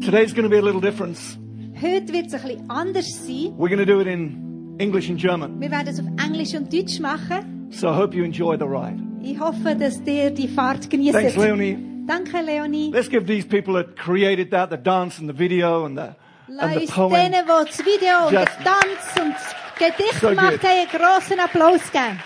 Today's going to be a little different. Heute wird es ein bisschen anders sein. We're going to do it in English and German. Wir werden es auf Englisch und Deutsch machen. So I hope you enjoy the ride. Ich hoffe, dass ihr die Fahrt genießt. Thanks, Leonie. Danke, Leonie. Let's give these people that created that, the dance and the video and the poem. Denen, die das Video und den Just Tanz und das Gedicht so gemacht good. haben, einen grossen Applaus geben.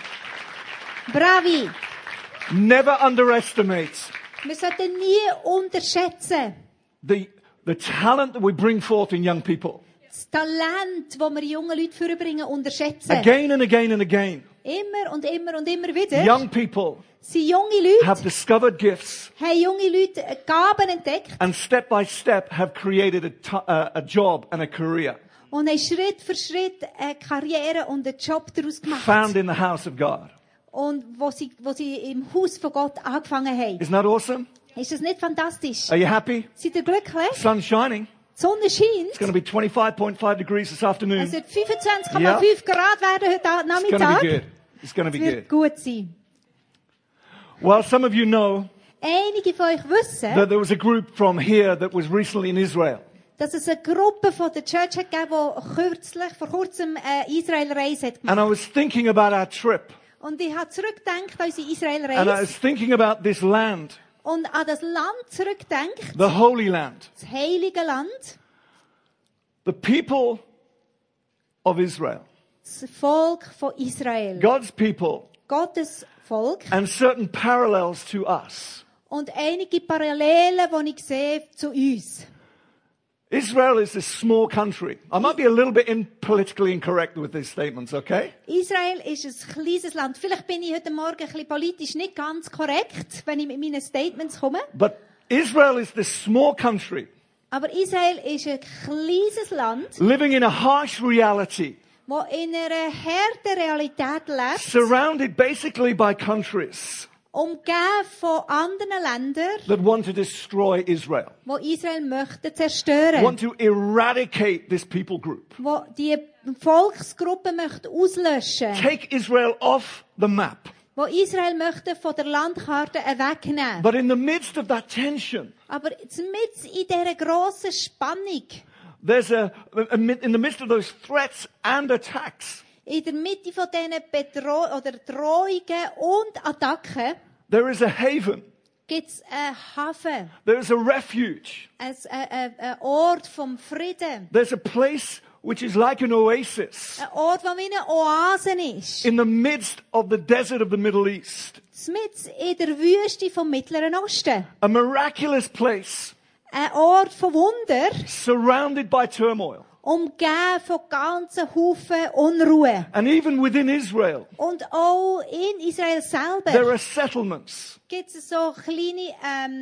Bravi! Never underestimate Wir sollten nie unterschätzen the talent that we bring forth in young people. das Talent, das wir jungen Leuten vorbringen, unterschätzen. Again and again and again. Immer und immer und immer wieder. Young people sind junge Leute, have discovered gifts haben junge Leute Gaben entdeckt and step by step have created a job and a career und haben Schritt für Schritt eine Karriere und einen Job daraus gemacht. found in the house of God. Und wo sie im Haus von Gott angefangen haben. Isn't that awesome? Ist das nicht fantastisch? Are you happy? Seid ihr glücklich? Sun's shining. Die Sonne scheint. It's going to be 25.5 degrees this afternoon. Es wird 25,5 Ja. Grad werden heute It's going to Nachmittag. be good. It's going to be Es wird good. gut sein. Well, some of you know Einige von euch wissen, that there was a group from here that was recently in Israel. dass es eine Gruppe von der Church hat gegeben, die vor kurzem eine Israel-Reise hat gemacht. And I was thinking about our trip. Und ich habe zurückgedacht an unsere And I Israel-Reise was thinking about this land, und an das Land zurückgedacht, the Holy Land. das heilige Land, The people of Israel. das Volk von Israel. God's people. Gottes Volk. And certain parallels to us. Und einige Parallelen, die ich sehe zu uns. Israel is a small country. I might be a little bit politically incorrect with these statements, okay? Israel ist ein kleines Land. Vielleicht bin ich heute Morgen ein bisschen politisch nicht ganz korrekt, wenn ich mit meinen Statements komme. But Israel is this small country Aber Israel ist ein kleines Land, living in a harsh reality, das in einer harten Realität lebt, surrounded basically by countries umgeben von anderen Ländern, that want to destroy Israel, die Israel möchten zerstören, want to eradicate this people group, die die Volksgruppe möchten auslöschen, take Israel off the map. die Israel möchten von der Landkarte wegnehmen. But in the midst of that tension, Aber mitten in dieser grossen Spannung, there's in the midst of those threats and attacks, in der Mitte von diesen Drohungen und Attacken, there is a haven, gibt es einen Hafen, there is a refuge, ein Ort vom Frieden, there's a place which is like an oasis ein Ort, der wie eine Oase ist, in the midst of the desert of the Middle East, mitten in der Wüste vom Mittleren Osten. a miraculous place Ein Ort von Wunder, surrounded by turmoil. umgeben von ganzen Haufen Unruhe. And even within Israel, Und auch in Israel there selber are settlements gibt es so kleine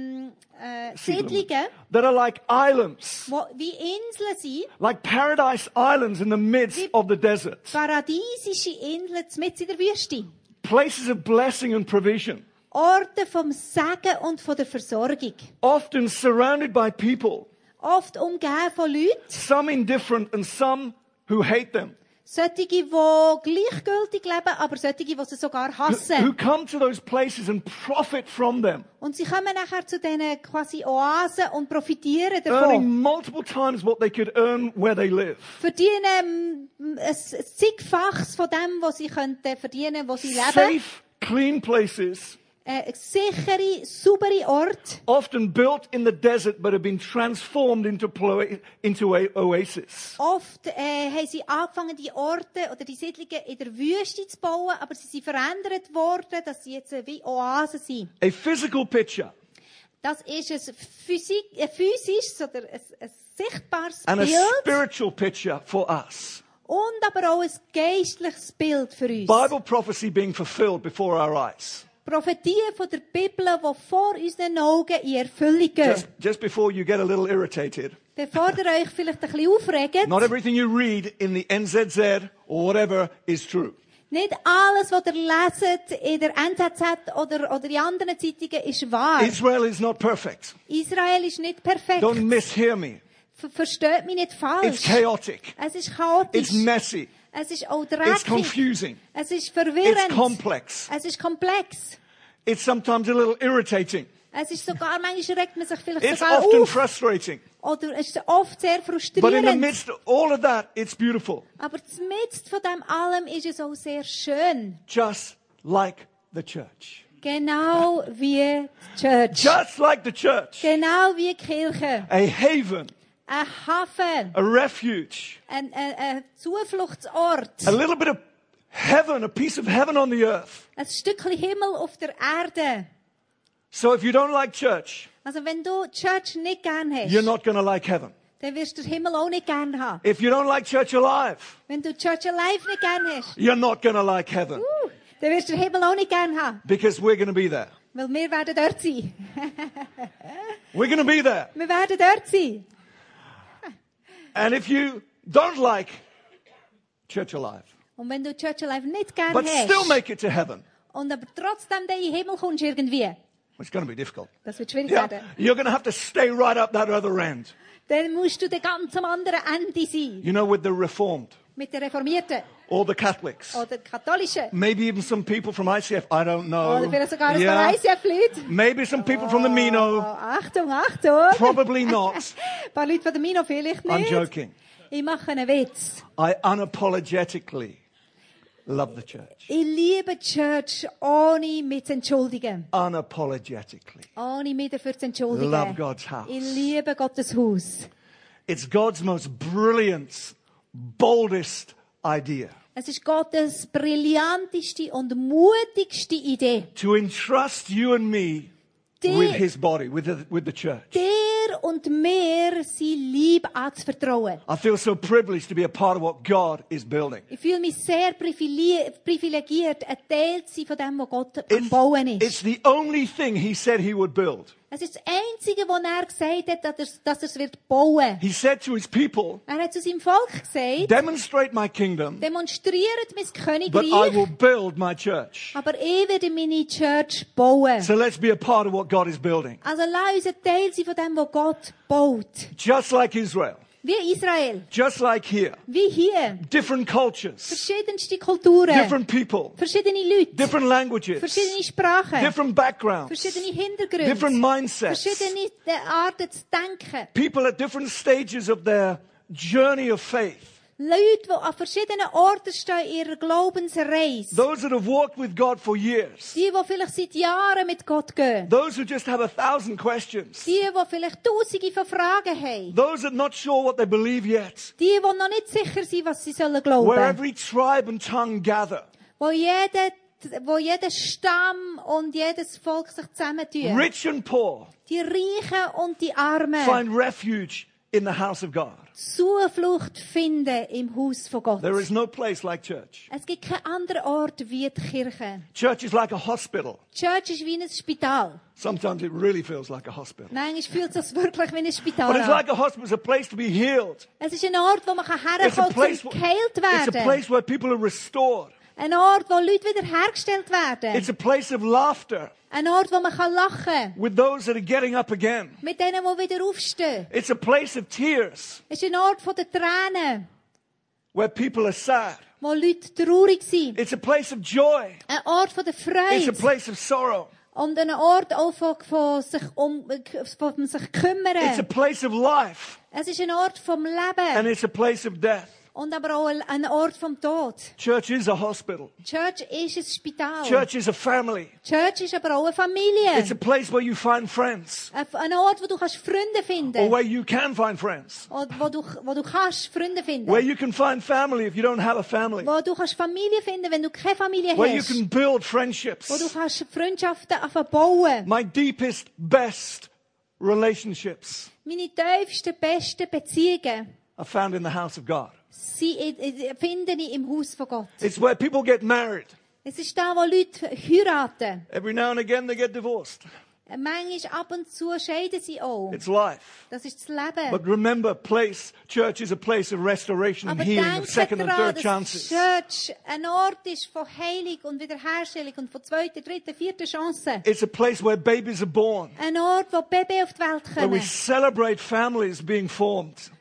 Siedlungen, that are like islands, die wie Inseln sind, like paradise islands in the midst of the desert. paradiesische Inseln mitten in der Wüste. Places of blessing and provision, Orte vom Segen und von der Versorgung. often surrounded by people, Oft umgeben von Leuten, some indifferent and some who hate them, solche, die gleichgültig leben, aber solche, die sie sogar who hassen. come to those places and profit from them, Und sie kommen nachher zu diesen quasi Oasen und profitieren earning davon. multiple times what they could earn where they live. Verdienen ein zigfaches von dem, was sie könnten verdienen, wo sie leben. Safe, clean places, Sichere, saubere Ort. often built in the desert but have been transformed into oasis. Oft haben sie angefangen, die Orte oder die Siedlungen in der Wüste zu bauen, aber sie sind verändert worden, dass sie jetzt wie Oasen sind. A physical picture Das ist ein physisches oder ein sichtbares and a Bild spiritual picture for us. und aber auch ein geistliches Bild für uns. Bible prophecy being fulfilled before our eyes. Prophetien von der Bibel, die vor unseren Augen in Erfüllung gehen. Just before you get a little irritated. Bevor ihr euch vielleicht ein bisschen aufregt, Not everything you read in the NZZ or whatever is true. nicht alles, was ihr leset in der NZZ oder in anderen Zeitungen, ist wahr. Israel is not perfect. Israel ist nicht perfekt. Don't mishear me. Versteht mich nicht It's falsch. chaotic. Es ist chaotisch. It's messy. Es ist auch It's dreckig. confusing. Es ist It's verwirrend. complex. Es ist komplex. It's sometimes a little irritating. Es ist sogar, manchmal regt man sich vielleicht It's sogar often auf. frustrating. Oder es ist oft sehr But in the frustrierend. midst of all of that, it's beautiful. Aber mitten von dem allem ist es auch sehr schön. Just like the church. Genau wie die Church. Just like the church. Genau wie die Kirche. A haven, Ein Hafen. a refuge, Ein Zufluchtsort. a little bit of heaven, a piece of heaven on the earth. Ein Stückchen Himmel auf der Erde. So if you don't like church, Also wenn du die Church nicht gern hast, you're not going to like heaven. dann wirst du den Himmel auch nicht gern haben. If you don't like church alive, Wenn du die Church alive nicht gern hast, you're not going to like heaven dann wirst du den Himmel auch nicht gern haben. because we're going to be there. Weil wir werden dort sein. We're going to be there. Wir werden dort sein. And if you don't like church alive, Und wenn du die Church alive nicht gern but still hast, make it to heaven, und aber trotzdem in den Himmel kommst irgendwie, it's going to be difficult. das wird schwierig Yeah, werden, you're going to have to stay right up that other end. dann musst du ganz am anderen Ende sein. You know, with the Reformed Mit den Reformierten or the Catholics. oder Katholischen. Maybe even some people from ICF. I don't know. Oder vielleicht sogar ein Yeah. paar ICF-Leute. Maybe some people from the Oh, Mino. Achtung, Achtung. Probably not. Ein paar Leute von der Mino vielleicht I'm nicht. joking. Ich mache einen Witz. I unapologetically love the church. Ich liebe die Church, ohne mich zu entschuldigen. Unapologetically. Ohne mich dafür zu entschuldigen. Love God's house. Ich liebe Gottes Haus. It's God's most brilliant, boldest idea. Es ist Gottes brillanteste und mutigste Idee. To entrust you and me with His body, with the church. Dir und mir sein Lieb anzuvertrauen. I feel so privileged to be a part of what God is building. Ich fühle mich sehr privilegiert, ein Teil zu sein von dem, was Gott am Bauen It's ist. the only thing He said He would build. Es ist das Einzige, was er gesagt hat, dass er es wird bauen. He said to His people, Er hat zu seinem Volk gesagt, demonstrate my kingdom, demonstriert mein but I will Königreich, build my church. aber ich werde meine Church bauen. So let's be a part of what God is building. Also lass uns ein Teil sein von dem, was Gott baut. Just like Israel, Wie Israel, just like here, wie hier. different cultures, Verschiedenste Kulturen, different people, verschiedene Leute, different languages, verschiedene Sprachen, different backgrounds, verschiedene Hintergründe, different mindsets, verschiedene Arten zu denken. people at different stages of their journey of faith. Leute, die an verschiedenen Orten stehen in ihrer Glaubensreise. Those that have walked with God for years. Die vielleicht seit Jahren mit Gott gehen. Those who just have 1,000 questions. Die vielleicht Tausende von Fragen haben. Those that are not sure what they believe yet. Die noch nicht sicher sind, was sie sollen Where glauben. every tribe and tongue gather. Wo jeder Stamm und jedes Volk sich zusammentun. Rich and poor Die Reichen und die Armen. find refuge in the house of God. Zuflucht finden im Haus von Gott. There is no place like church. Es gibt keinen anderen Ort wie die Kirche. Church is like a hospital. Die Church ist wie ein Spital. Sometimes it really feels like a hospital. Manchmal fühlt es sich wirklich wie ein Spital But it's an. like a hospital. It's a place to be healed. Es ist ein Ort, wo man It's a herkommen place, kann, um geheilt it's a werden. place where people are restored. Ein Ort, wo Leute wiederhergestellt werden. It's a place of laughter Ein Ort, wo man lachen kann. with those that are getting up again. Mit denen, die wieder aufstehen. It's a place of tears Es ist ein Ort der Tränen, where people are sad. wo Leute traurig sind. It's a place of joy. Ein Ort der It's a Freude. place of sorrow. Und ein Ort auch von sich It's a kümmern. place of life. Es ist ein Ort vom Leben. And it's a place of death. Und aber auch ein Ort vom Tod. Church is a hospital. Church ist ein Spital. Church is a family. Church ist aber auch eine It's a Familie. place where you find friends. Ein Ort, wo du kannst Freunde Or finden. where you can find friends. Und wo du kannst Freunde finden. Where you can find family if you don't have a family. Wo du kannst Familie finden, wenn du keine Familie Where you hast. can build friendships. Wo du kannst Freundschaften anfangen bauen. My deepest, best relationships Meine tiefsten, besten Beziehungen are found in the house of God. finde ich im Haus von Gott. It's where people get married. Es ist da, wo Leute heiraten. Every now and again they get divorced. Manchmal ab und zu scheiden sie auch. It's life. Das ist das Leben. But remember, church is a place of restoration and Aber healing, of denke second and daran, third dass chances. Church ein Ort ist von Heilung und Wiederherstellung und von zweiter, dritter, vierter Chance. It's a place where babies are born, Ein Ort, wo Babys auf die Welt where we kommen. celebrate families being formed.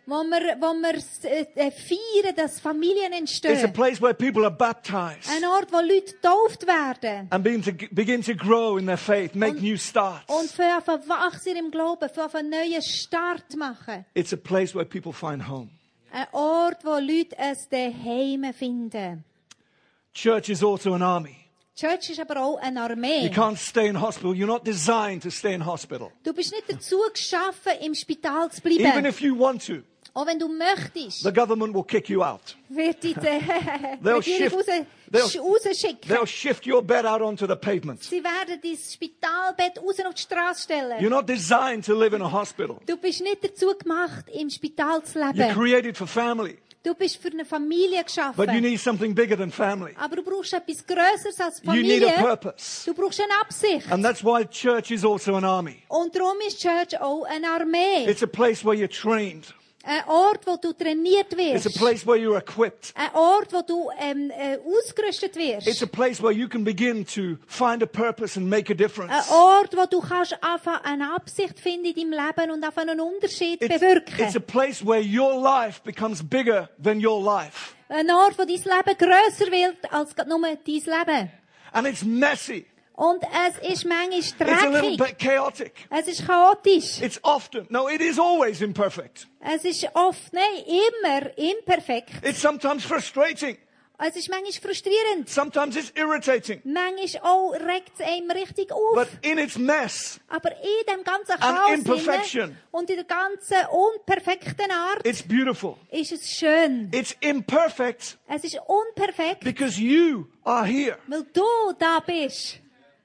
wo wir feiern, dass Familien It's a entstehen. place where people are baptized Ein Ort, wo Leute getauft werden. and begin to grow in their faith, make new starts. Und für einen wachsen im Glauben, für einen neuen Start machen. It's a place where people find home. Ein Ort, wo Leute ein Zuhause finden. Church is also an army. Die Church ist aber auch eine You Armee. can't stay in hospital. You're not designed to stay in hospital. Du bist nicht dazu geschaffen, im Spital zu Even bleiben. if you want to, Auch wenn du möchtest, the government will kick you out. wird dich die They'll Regierung rausschicken. They'll shift your bed out onto the pavement. Sie werden dein Spitalbett raus auf die Straße stellen. You're not designed to live in a hospital. Du bist nicht dazu gemacht, im Spital zu You're leben. created for family, Du bist für eine Familie but you geschaffen. need something bigger than family. Aber du brauchst etwas Größeres als You need a Familie. purpose. Du brauchst eine Absicht. And that's why church is also an army. Und darum ist die Church auch eine Armee. It's a place where you're trained. Ein Ort, wo du trainiert It's a wirst. place where you're equipped. Ein Ort, wo du ausgerüstet It's wirst. a place where you can begin to find a purpose and make a Ein difference. Ort, wo du kannst anfangen, eine Absicht finden in deinem Leben und anfangen, einen Unterschied It's a bewirken. place where your life becomes bigger than your life. Ein Ort, wo dein Leben grösser wird als gerade nur dein Leben. And it's messy. Und es ist manchmal It's a little dreckig. bit chaotic. Es ist chaotisch. It's often, no, it is always imperfect. Es ist oft, nein, immer imperfekt. It's sometimes frustrating. Es ist manchmal frustrierend. Sometimes it's irritating. Manchmal auch regt es einem richtig auf. But in its mess, Aber in dem ganzen And Chaos imperfection. hinein und in der ganzen unperfekten Art it's beautiful. ist es schön. It's imperfect Es ist unperfekt, because you are here. weil du da bist.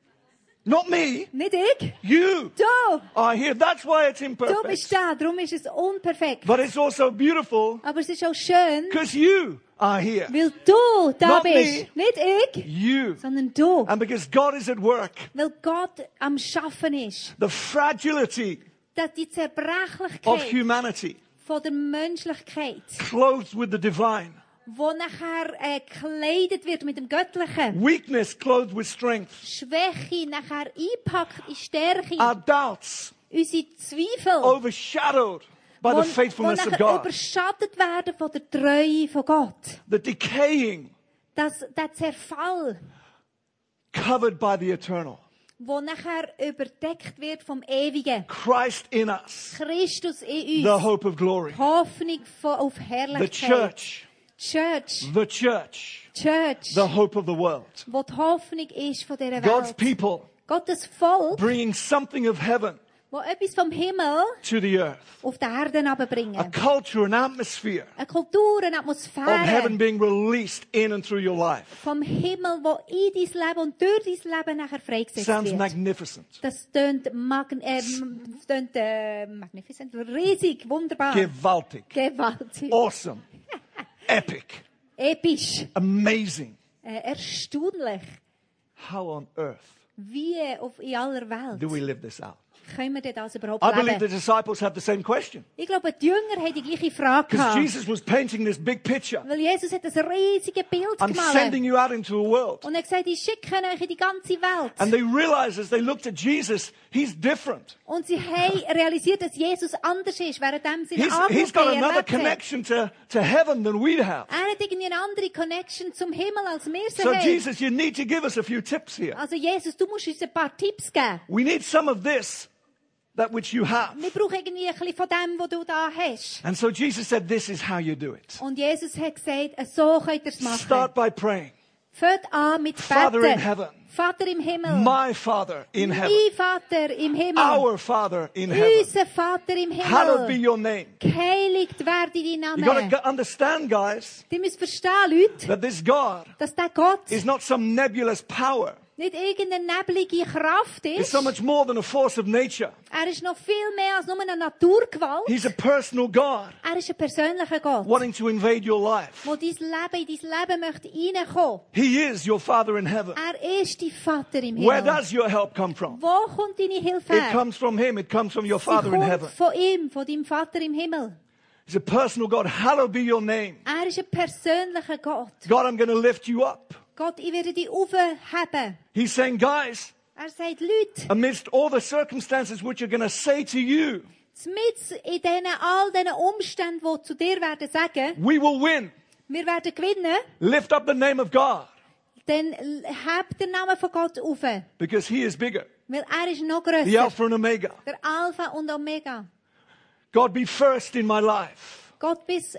Not me. Nicht ich. You Du. are here. That's why it's Du imperfect. bist da, darum ist es unperfekt. But it's also beautiful Aber es ist auch schön, because you are here. weil du da Not bist. me. Nicht ich, You. sondern du. And because God is at work, Weil Gott am Schaffen ist. the fragility Dass die of Zerbrechlichkeit humanity, von der Menschlichkeit, clothed with the divine, wo nachher gekleidet wird mit dem Göttlichen, weakness clothed with strength, Schwäche nachher einpackt in Stärke, our doubts unsere Zweifel, overshadowed by wo the faithfulness of nachher God, überschattet werden von der Treue von Gott. the decaying Der Zerfall, covered by the eternal, wo nachher überdeckt wird vom Ewigen. Christ in us, Christus in the uns. hope of glory, Hoffnung auf the Herrlichkeit. church, Church. the church, Church. the hope of the world, Wo die Hoffnung ist von dieser God's Welt. people Gottes Volk, bringing something of heaven wo etwas vom Himmel to the earth, auf die Erde a runterbringen. culture, an atmosphere Eine Kultur, eine of heaven Atmosphäre being released in and through your life. vom Himmel, wo in dein Leben und durch dein Leben nachher freigesetzt Sounds wird. magnificent. Das tönt magnificent, riesig, wunderbar, Gewaltig. gewaltig, Awesome. Epic. episch, Amazing. erstaunlich. How on earth Wie in aller Welt do we live this out? können wir das überhaupt I believe the leben? disciples have the same question. Ich glaube, die Jünger haben die gleiche Frage Because gehabt. Jesus was painting this big picture. Weil Jesus hat ein riesiges Bild I'm sending gemalt. you out into a world. Und er hat gesagt, ich schicke euch in die ganze Welt. And they realized as they looked at Jesus, he's different. Und sie haben realisiert, dass Jesus anders ist, während sie ihn He's got another erlebt haben. connection to heaven than we have. Er hat irgendwie eine andere Connection zum Himmel, als wir sie So haben. Jesus, you need to give us a few tips here. Also Jesus, du musst uns ein paar Tipps geben. We need some of this, that which you have. Wir brauchen irgendwie ein bisschen von dem, was du da hast. And so Jesus said, this is how you do it. Und Jesus hat gesagt, so könnt ihr es machen. Start by praying. Fängt an mit Father in Beten. heaven. Vater im Himmel. My Father in heaven. Mein Vater im Himmel. Our Father in heaven. Unser Vater im Hallowed be Himmel. your name. Geheiligt werde dein You got Name. to understand, guys, Die müssen verstehen, Leute, that this God dass der Gott is not some nebulous power. nicht irgendeine neblige Kraft It's ist. so much more than a force of nature. Er ist noch viel mehr als nur eine Naturgewalt. He's a personal God Er ist ein persönlicher Gott, wanting to invade your life. wo in dein Leben möchte reinkommen. He is your Father in heaven. Er ist dein Vater im Where Himmel. does your help come from? Wo kommt deine Hilfe It her? comes from Him. It comes from your Sie Father in kommt heaven. von ihm, von deinem Vater im Himmel. He's a personal God. Hallowed be your name. Er ist ein persönlicher Gott. God, I'm going to lift you up. Gott, ich werde dich aufheben. He's saying, guys, Er sagt, Leute, amidst all the circumstances which are going to say to you, Mit in all diesen Umständen, die zu dir werden sagen, we will win. wir werden gewinnen, Lift up the name of God dann heb den Namen von Gott auf. because He is bigger. Weil er ist noch The grösser. Alpha and Omega. Der Alpha und Omega. God, be first in my life Gott,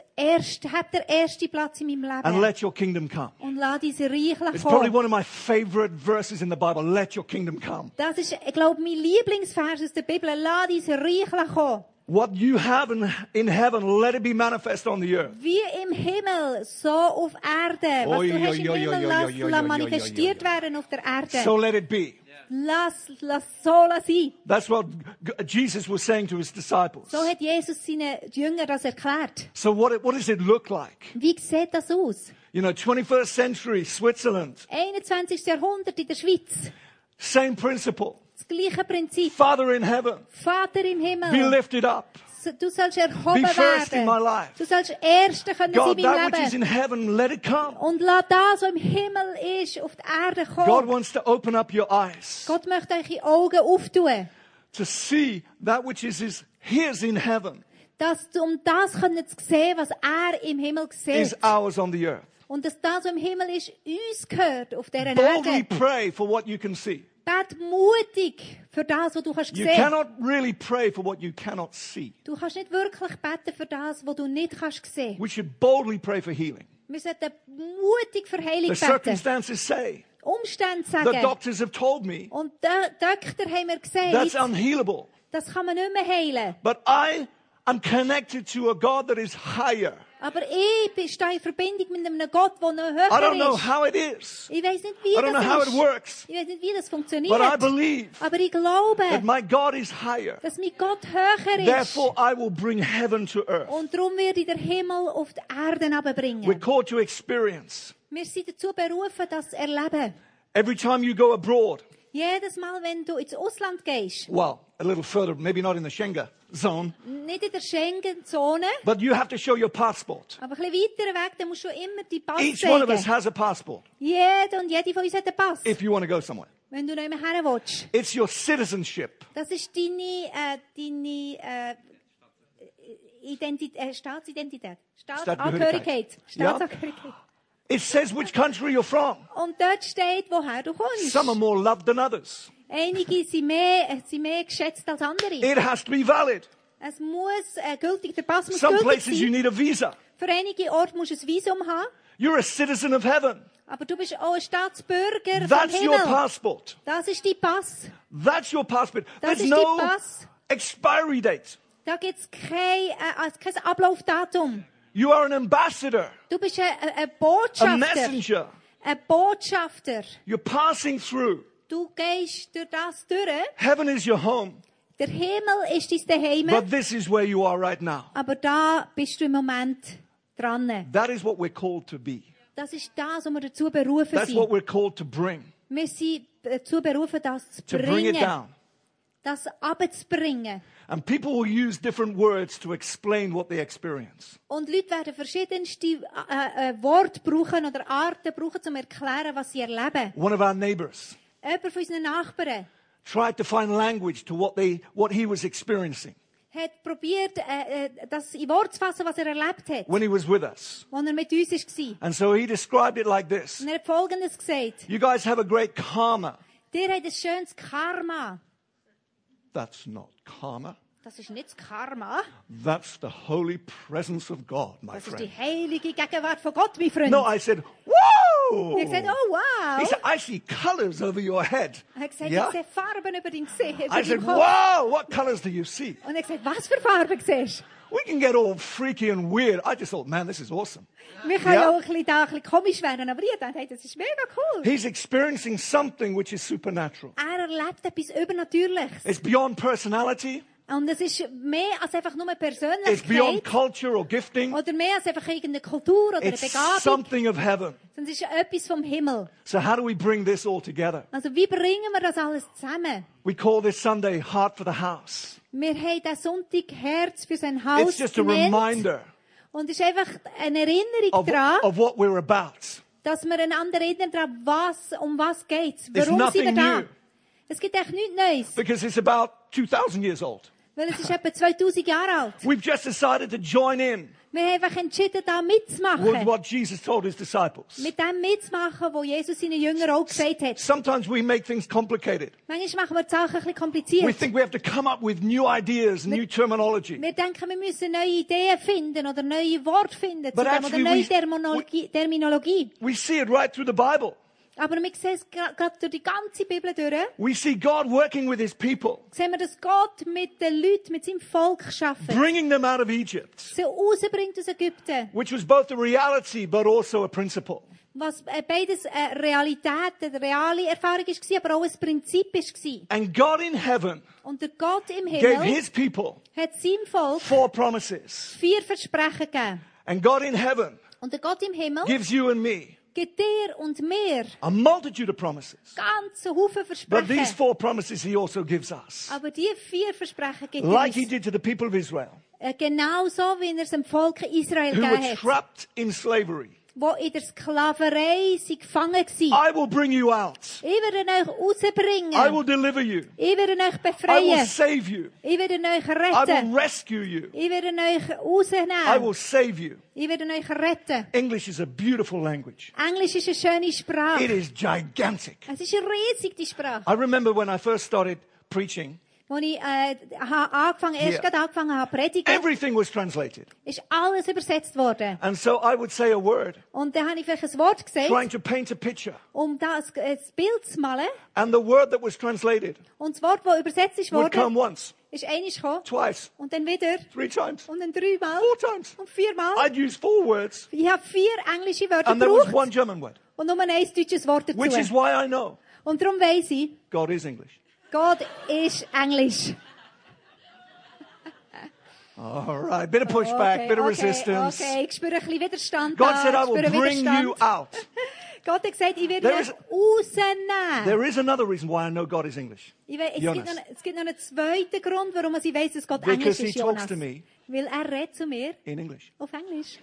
hab den ersten Platz in meinem and Leben. let your kingdom come. Und lass dein Reich It's probably kommen. one of my favorite verses in the Bible. Let your kingdom come. Das ist, ich glaube, mein Lieblingsvers aus der Bibel. Lass dein Reich kommen. What you have in heaven, let it be manifest on the earth. Wie im Himmel, so auf Erde. Was Oi, du hast im oi, oi, Himmel, oi, lass oi, oi, oi, oi, manifestiert oi, oi. werden auf der Erde. So let it be. Lass so sein. That's what Jesus was saying to his disciples. So hat Jesus seinen Jüngern das erklärt. So what does it look like? Wie sieht das aus? You know, 21st century Switzerland, 21. Jahrhundert in der Schweiz. same principle. Das gleiche Prinzip. Father in heaven, Vater im be Himmel. lifted up. Du sollst erhoben Be first in my werden. life. Du sollst Erster können sein God, in that meinem which is in Leben. heaven, let it come. Und lass das, was im Himmel ist, auf die Erde God kommen. wants to open up your eyes Gott möchte euch die Augen auftun. to see that which is His in heaven Um das können zu sehen, was er im Himmel is sieht. ours on the earth. Und dass das, was im Himmel ist, uns gehört auf dieser Boldly Erde. pray for what you can see. Bet mutig für das, was du kannst You sehen. cannot really pray for what you cannot see. Du kannst nicht wirklich beten für das, was du nicht kannst sehen. We should boldly pray for healing. Wir sollten mutig für Heilung The beten. circumstances say, Umstände the sagen. doctors have told me, Und die Doktor haben mir that's gesagt, unhealable. das kann man nicht mehr heilen. But I am connected to a God that is higher. Aber ich stehe in Verbindung mit einem Gott, der noch I don't know höher ist. how it is. Ich weiß nicht, wie I don't know how das it ist. works. Ich weiß nicht, wie das funktioniert. But I believe Aber ich glaube, that my God is higher. dass mein Gott höher ist. Therefore, I will bring heaven to earth. Und darum werde ich den Himmel auf die Erde We're herunterbringen. called to experience. Wir sind dazu berufen, das zu erleben. Every time you go abroad, Jedes Mal, wenn du ins Ausland gehst, well, a little further, maybe not in the Schengen zone, nicht in der Schengen-Zone, but you have to show your passport. aber ein bisschen weiter weg, dann musst du immer die Pass Each one of us zeigen. has a passport Jeder und jede von uns hat einen Pass, if you want to go somewhere. wenn du nicht mehr her willst. It's your citizenship. Das ist deine Staatsidentität. Staatsangehörigkeit. Ja. Staatsangehörigkeit. It says which country you're from. Und dort steht, woher du kommst. Some are more loved than others. Einige sind mehr geschätzt als andere. It has to be valid. Es muss gültig, der Pass muss Some gültig places you sein. need a visa. Für einige Orte musst du ein Visum haben. You're a citizen of heaven. Aber du bist auch ein Staatsbürger vom That's your Himmel. passport. Das ist dein Pass. That's your passport. Das There's ist dein no Pass. expiry date. Da gibt es kein Ablaufdatum. You are an ambassador, Du bist ein a Botschafter. messenger. Ein Botschafter. You're passing through. Du gehst durch das durch. Heaven is your home, Der Himmel ist dein Zuhause. but this is where you are right now. Aber da bist du im Moment dran. That is what we're called to be. Das ist das, was wir dazu berufen That's what sind. we're called to bring. Wir sind dazu berufen, das zu To bring it bringen. down. Das abzubringen. And people will use different words to explain what they experience. Und Leute werden verschiedenste Worte brauchen oder Arten brauchen, um zu erklären, was sie erleben. One of our neighbors Jemand von unseren Nachbarn tried to find language to what he was experiencing hat probiert, das in Worte zu fassen, was er erlebt hat, when he was with us. als er mit uns war. And so he described it like this. Und er hat Folgendes gesagt. You guys have a great karma. Dir hat ein schönes Karma. That's not karma. Das ist nicht das Karma. That's the holy presence of God, my Das ist die friend. heilige Gegenwart von Gott, mein Freund. No, I said, Er whoa! hat gesagt, oh wow. He said, I see colors over your head. Er hat gesagt, Yeah? ich sehe Farben über dein Gesicht. Über I said, deinen Kopf. wow, what colors do you see? Und er hat gesagt, was für Farben siehst du? We can get all freaky and weird. I just thought, man, this is awesome. Wir können Ja. auch ein bisschen komisch werden, aber ich dachte, hey, das ist mega cool. He's experiencing something which is supernatural. Er erlebt etwas Übernatürliches. It's beyond personality. Und es ist mehr als einfach nur It's beyond Persönlichkeit. culture or gifting. Oder mehr als einfach irgendeine Kultur oder eine It's Begabung. something of heaven. Sondern es ist etwas vom Himmel. So how do we bring this all together? Also wie bringen wir das alles zusammen? We call this Sunday Heart for the House. Wir haben diesen Sonntag Herz für sein It's Haus just a genannt. reminder Und es ist einfach eine Erinnerung daran, of what we're about. dass wir einander erinnern daran, um was geht es. There's Warum sind wir nothing da? new. Es gibt echt nichts Neues. Because it's about 2,000 years old. Weil es ist etwa 2000 Jahre alt. We've just decided to join in Wir haben einfach entschieden, da with mitzumachen. what Jesus told his disciples. Mit dem mitzumachen, was Jesus seinen Jüngern auch gesagt hat. Sometimes we make things complicated. Manchmal machen wir die Sachen ein bisschen We kompliziert. think we have to come up with new ideas, new terminology. Wir denken, wir müssen neue Ideen finden oder neue Worte finden zu But dem oder actually neue we- Terminologie. We see it right through the Bible. Aber wir sehen es gerade durch die ganze Bibel durch. We see God working with his people, Sehen wir, dass Gott mit den Leuten, mit seinem Volk arbeitet. bringing them out of Egypt, Sie rausbringt aus Ägypten. which was both a reality but also a principle. Was beides Realität, eine reale Erfahrung war, aber auch ein Prinzip war. And God in heaven Und der Gott im gave Himmel his people hat seinem Volk 4 promises. 4 Versprechen gegeben. And God in heaven Und der Gott im Himmel gives you and me gibt dir und mir a multitude of promises. ganze Haufen But these Versprechen. 4 promises he also gives us. Aber die 4 Versprechen gibt Like er he uns. did to the people of Israel, Genauso wie er es dem Volk Israel who were gegeben hat, trapped in slavery. wo in der Sklaverei sie gefangen waren. I will bring you out. Ich werde euch rausbringen. I will deliver you. Ich werde euch I will befreien. save you. Ich werde euch I will retten. rescue you. Ich werde euch I rausnehmen. will save you. Ich werde euch retten. English is a beautiful language. Englisch ist eine schöne It Sprache. is gigantic. Es ist riesig, die Sprache. I remember when I first started preaching, Als ich erst gerade angefangen habe zu predigen, everything was translated. ist alles übersetzt worden. And so I would say a word, Und dann habe ich vielleicht ein Wort trying gesagt, to paint a picture. um das Bild zu malen. And the word that was translated Und das Wort, das übersetzt ist would come worden, once, ist einmal gekommen. twice, Und dann wieder. 3 times, Und dann 3-mal. 4 times. Und 4-mal. I'd use 4 words, Ich habe 4 englische Wörter and there was gebraucht. one German word, Und nur ein deutsches Wort dazu. which is why I know Und darum weiss ich, God is English. Gott ist Englisch. All right, bit of pushback, bit of resistance. Okay, ich spüre ein bisschen Widerstand God da. said, I Ich will spüre bring you Widerstand. out. Gott hat gesagt, ich werde There euch is- rausnehmen. There is another reason why I know God is English. Es Jonas. gibt noch einen zweiten Grund, warum ich weiss, dass Gott Englisch Because he ist, talks Jonas. to me Weil er redet zu mir in English. auf Englisch.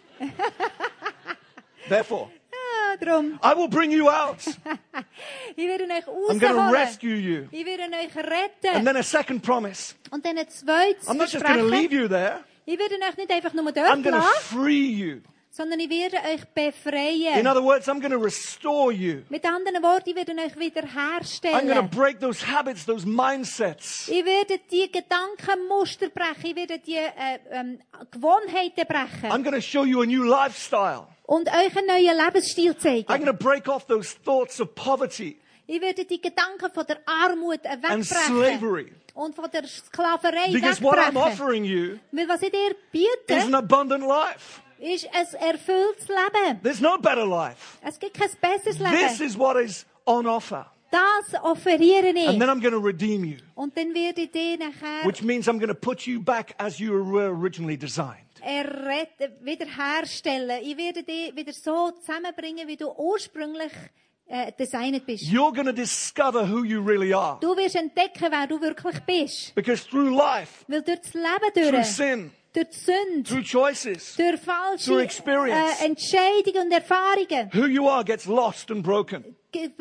Therefore, Darum, I will bring you out. ich werde euch I'm going to rausholen. rescue you. Ich werde euch And retten. then a second promise. Und dann ein zweites I'm not just going to leave Versprechen. you there. Ich werde euch nicht einfach nur I'm dort going to lassen, free you. sondern ich werde euch In befreien. other words, I'm going to restore you. Mit anderen Worten, ich werde euch I'm going to wiederherstellen. break those habits, those mindsets. Ich werde die Gedankenmuster brechen. Ich werde die Gewohnheiten brechen. I'm going to show you a new lifestyle. Und euch einen neuen Lebensstil I'm zeigen. going to break off those thoughts of poverty Ich werde die Gedanken von der Armut and wegbrechen. slavery. Und von der Sklaverei Because what I'm wegbrechen. offering you Weil was ich dir is an biete, abundant life. ist ein erfülltes Leben. There's no better life. Es gibt kein besseres This Leben. is what is on offer. Das offeriere And ich. then I'm going to redeem you, Und dann werde ich dich nachher which means I'm going to put you back as you were originally designed. wiederherstellen. Ich werde dich wieder so zusammenbringen, wie du ursprünglich designet bist. You're going to discover who you really are. Du wirst entdecken, wer du wirklich bist. Because through life, Weil durch das Leben through durch, sin, durch die Sünde, through choices, durch through falsche experience, Entscheidungen und Erfahrungen, who you are gets lost and broken.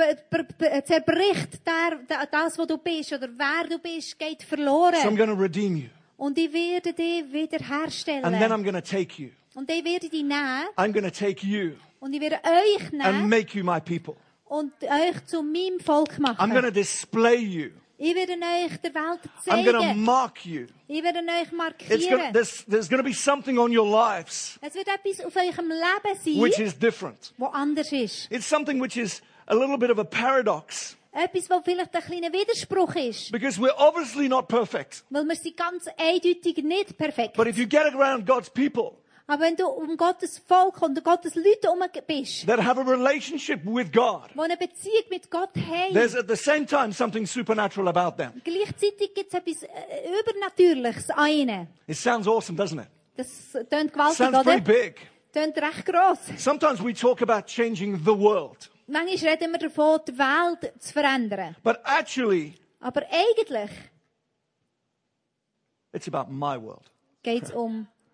zerbricht das, was du bist, oder wer du bist, geht So I'm verloren. going to redeem you. Und ich werde dich wiederherstellen. And then I'm going to take you. Und ich werde dich nehmen. I'm going to take you Und ich werde euch and nehmen make you my people. und euch zu meinem Volk I'm going to machen. display you. Ich werde euch der Welt I'm going to zeigen. mark you. Ich werde euch It's markieren. there's going to be something on your lives Es wird etwas auf eurem Leben which sein, is different. was anders ist. It's something which is a little bit of a paradox Etwas, was vielleicht ein kleiner Widerspruch ist. because we're obviously not perfect. Weil wir sind ganz eindeutig nicht perfekt. But if you get around God's people Aber wenn du um Gottes Volk und um Gottes Leute herum bist, that have a relationship with God, die eine Beziehung mit Gott haben, there's at the same time something supernatural about them. gleichzeitig gibt es etwas Übernatürliches an ihnen. It sounds awesome, doesn't it? Das tönt gewaltig, Sounds pretty oder? big. Tönt recht gross. Sometimes we talk about changing the world, Manchmal reden wir davon, die Welt zu verändern. but actually Aber eigentlich it's about my world. geht es um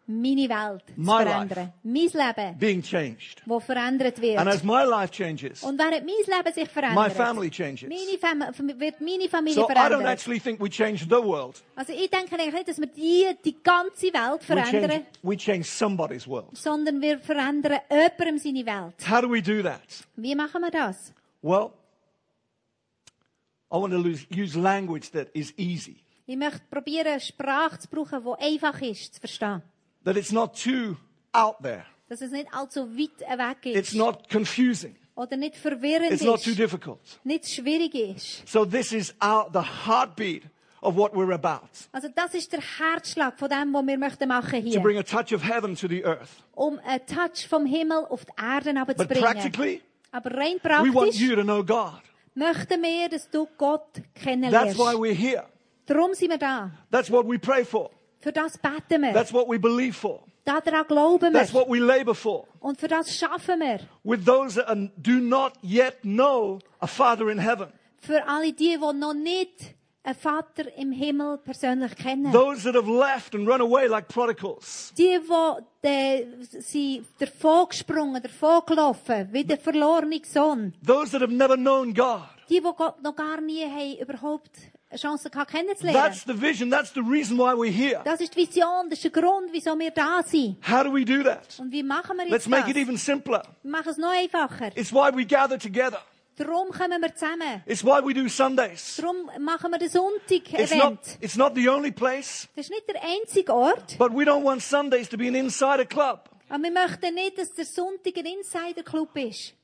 meine Welt zu My verändern. Mein Leben, being changed. das verändert And as wird. my life changes, Und während mein Leben sich my verändert, family changes. wird meine Familie So I don't verändert. actually think we change the world. Also ich denke eigentlich nicht, dass wir die ganze Welt verändern, We change somebody's world. sondern wir verändern jemandem seine Welt. How do we do that? Wie machen wir das? Well, I want to use language that is easy. Ich möchte probieren, eine Sprache zu brauchen, die einfach ist zu verstehen. That it's not too out there. Dass es nicht allzu weit weg It's ist. not confusing. Oder nicht verwirrend It's not too ist. difficult. Nicht schwierig ist. So this is the heartbeat of what we're about. Also das ist der Herzschlag von dem, was wir möchten machen To hier. bring a touch of heaven to the earth. Um einen Touch vom Himmel auf die Erde But runterzubringen. practically, Aber rein we want praktisch you to know God. möchten wir, dass du Gott That's kennenlernst. why we're here. Darum sind wir da. That's what we pray for. Für das beten wir. That's what we believe for. Daran glauben That's wir. what we labor for. Und für das schaffen wir. With those that do not yet know a Father in heaven. Für alle die noch nicht einen Vater im Himmel persönlich kennen. Those that have left and run away like prodigals. Die sind davon gesprungen, davon gelaufen, wie der verlorene Sohn. Those that have never known God. Die Gott noch gar nie haben überhaupt eine Chance gehabt kennenzulernen. That's the vision. That's the reason why we're here. Das ist die Vision, das ist der Grund, wieso wir da sind. How do we do that? Und wie machen wir Let's jetzt make it das? even simpler. Wir machen es noch einfacher. It's why we gather together. Darum kommen wir zusammen. It's why we do Sundays. Darum machen wir den Sonntag-Event. It's not the only place, Das ist nicht der einzige Ort. but we don't want Sundays to be an insider club. Aber wir möchten nicht, dass der Sonntag ein Insider-Club ist.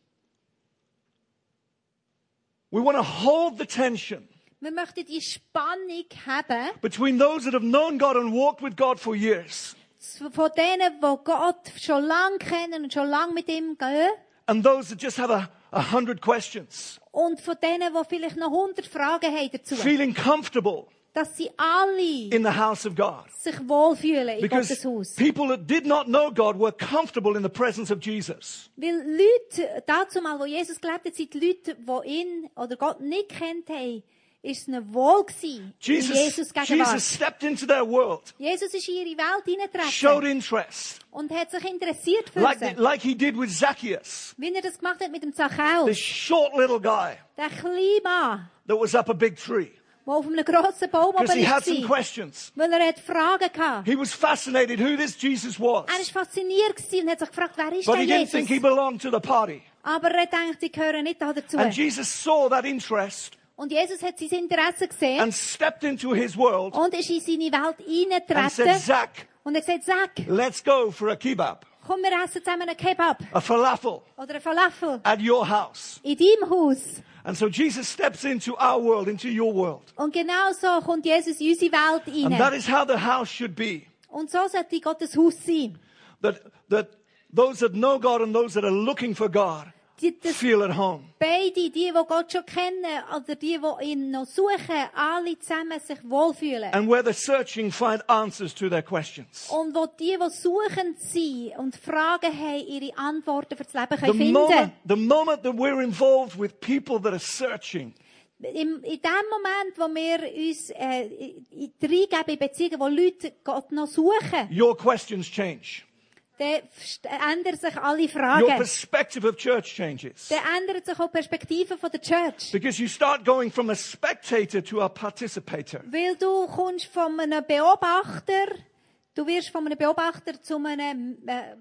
We want to hold the tension Wir möchten die Spannung haben between those that have known God and walked with God for years von denen, die Gott schon lange kennen und schon lange mit ihm gehen. and those that just have 100 questions, Und von denen, die vielleicht noch 100 Fragen haben dazu. feeling comfortable Dass sie alle in the house of God. sich wohlfühlen in Because Gottes Haus. people that did not know God were comfortable in the presence of Jesus. Weil Leute, dazu mal, wo Jesus gelebt hat, sind die Leute, die ihn oder Gott nicht kennt haben, ist es ihnen wohl gewesen, in Jesus Jesus Gegenwart. stepped into their world, Jesus ist in ihre Welt showed hineingetreten interest, und hat sich interessiert für sie. like he did with Zacchaeus, Wie er das gemacht hat mit dem this Zachäus. short little guy Der kleine Mann, that was up a big tree. der auf einem grossen Baum Because he had some war. questions. Weil er hat Fragen hatte. He was fascinated who this Jesus was. Er war fasziniert gewesen und hat sich gefragt, wer ist But he denn didn't think he Jesus? belonged to the party. Aber er dachte, ich gehöre nicht dazu. And Jesus saw that interest Und Jesus hat sein Interesse gesehen and stepped into his world und ist in seine Welt and said, hineingetreten. Zach, Und er hat gesagt, Zach, let's go for a kebab, komm, wir essen zusammen einen Kebab a falafel oder einen Falafel at your house. in deinem Haus. And so Jesus steps into our world, into your world. Und genau so kommt Jesus in unsere Welt And that rein. is how the house should be. Und so sollte Gottes Haus sein. That those that know God and those that are looking for God Das feel at home. beide, die Gott schon kennen oder die ihn noch suchen, alle zusammen sich wohlfühlen. And where they're searching, find answers to their questions. Und wo die suchen sind und Fragen haben, ihre Antworten für das Leben The können finden. moment that we're involved with people that are searching, In dem Moment, wo wir uns reingeben in Beziehungen, wo Leute Gott noch suchen, your questions change. dann ändern sich alle Your Fragen. perspective of church changes. Dann ändert sich auch die Perspektive von der Church. Because you start going from a spectator to a participator. Weil du kommst von einem Beobachter, du wirst von einem Beobachter zu einem